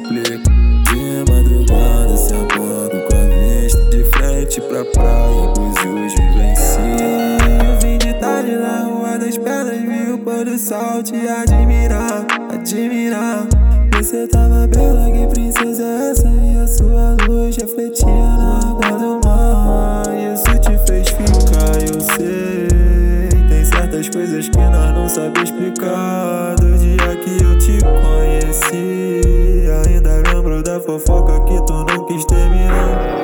complica. De madrugada se amando com a vista de frente pra praia, em Búzios vivencia. Eu vim de tarde na Rua das Pedras, vi o pôr do sol, te admirar, admirar. Você tava bela, que princesa é essa? E a sua luz refletia na água do mar. Isso te fez ficar, eu sei. Tem certas coisas que nós não sabemos explicar. Do dia que eu te conheci, ainda lembro da fofoca que tu não quis terminar.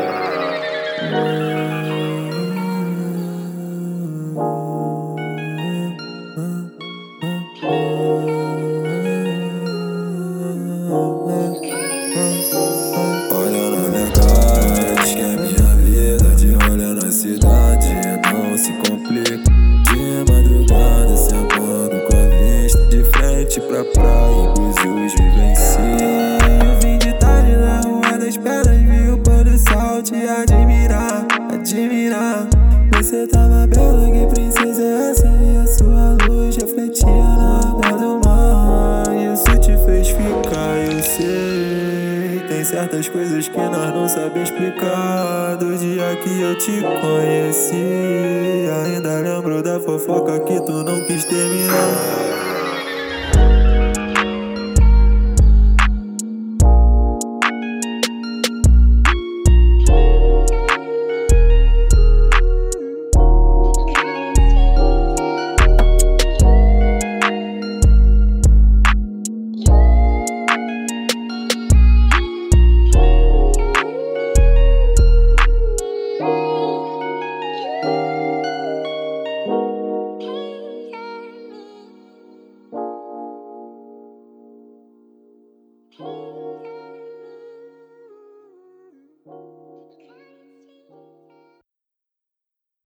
Olha na minha cara, diz que é minha vida. De olha na cidade, não se complica. De madrugada se amando com a vista de frente pra praia, em Búzios vivencia. Eu vim de tarde na Rua das Pedras, vi o pôr do sol, te admirar, admirar. Você tava bela, que princesa é essa? E a sua luz refletia na água do mar. Isso te fez ficar, eu sei. Tem certas coisas que nós não sabemos explicar. Do dia que eu te conheci, ainda lembro da fofoca que tu não quis terminar.